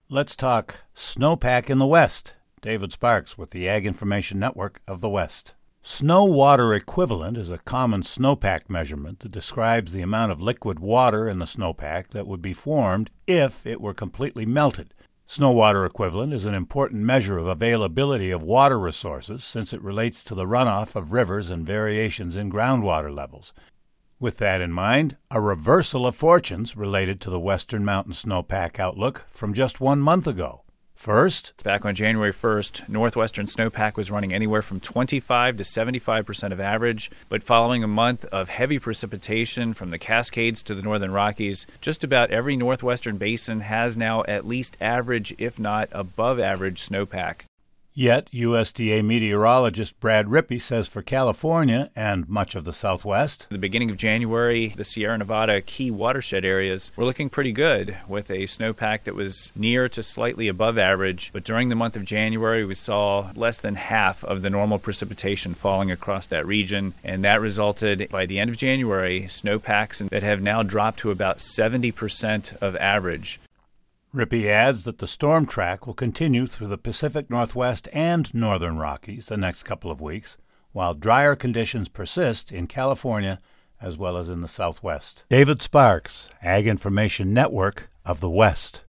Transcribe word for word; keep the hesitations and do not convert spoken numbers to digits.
Let's talk snowpack in the West. David Sparks with the Ag Information Network of the West. Snow water equivalent is a common snowpack measurement that describes the amount of liquid water in the snowpack that would be formed if it were completely melted. Snow water equivalent is an important measure of availability of water resources since it relates to the runoff of rivers and variations in groundwater levels. With that in mind, a reversal of fortunes related to the Western Mountain snowpack outlook from just one month ago. First, back on January first, Northwestern snowpack was running anywhere from twenty-five to seventy-five percent of average, but following a month of heavy precipitation from the Cascades to the Northern Rockies, just about every Northwestern basin has now at least average, if not above average, snowpack. Yet, U S D A meteorologist Brad Rippey says for California and much of the Southwest, at the beginning of January, the Sierra Nevada key watershed areas were looking pretty good with a snowpack that was near to slightly above average. But during the month of January, we saw less than half of the normal precipitation falling across that region. And that resulted, by the end of January, snowpacks that have now dropped to about seventy percent of average. Rippey adds that the storm track will continue through the Pacific Northwest and Northern Rockies the next couple of weeks, while drier conditions persist in California as well as in the Southwest. David Sparks, Ag Information Network of the West.